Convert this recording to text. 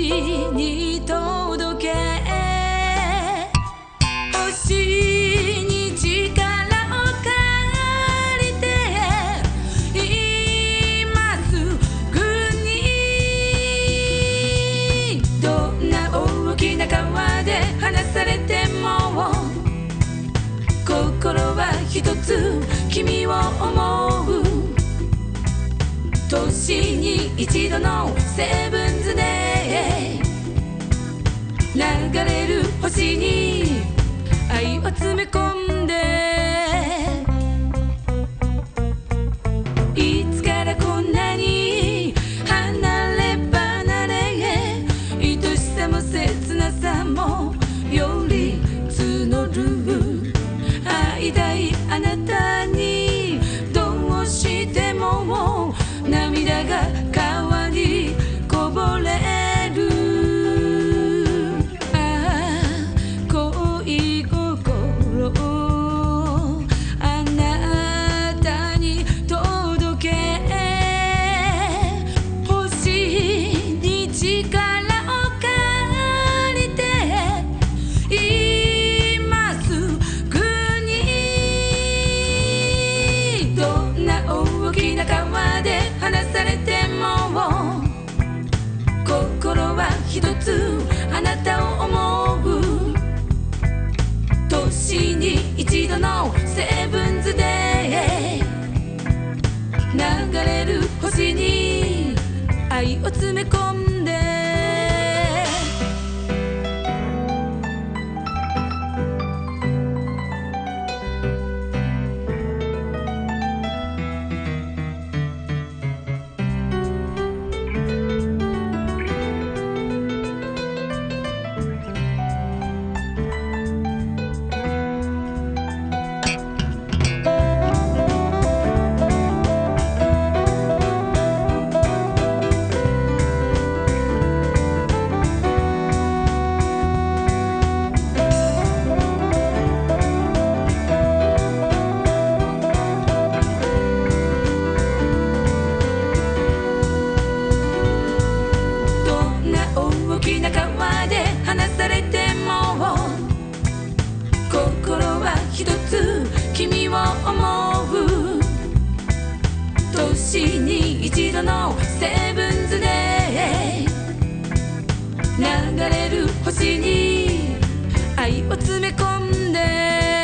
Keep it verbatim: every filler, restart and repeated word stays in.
に届け星に力を借りて今すぐにどんな大きな川で離されても心は一つ君を思う年に一度のセブンズデー流れる星に愛を詰め込んでいつからこんなに離れ離れ愛しさも切なさもより募る会いたいあなたにどうしても涙が川にこぼれるああ恋心あなたに届け星に力を借りて今すぐにどんな大きな川で離されても心は一つあなたを思う年に一度のセブンズデー流れる星に愛を詰め込んで大きな川で離されても心は一つ君を思う年に一度のセブンズデー流れる星に愛を詰め込んで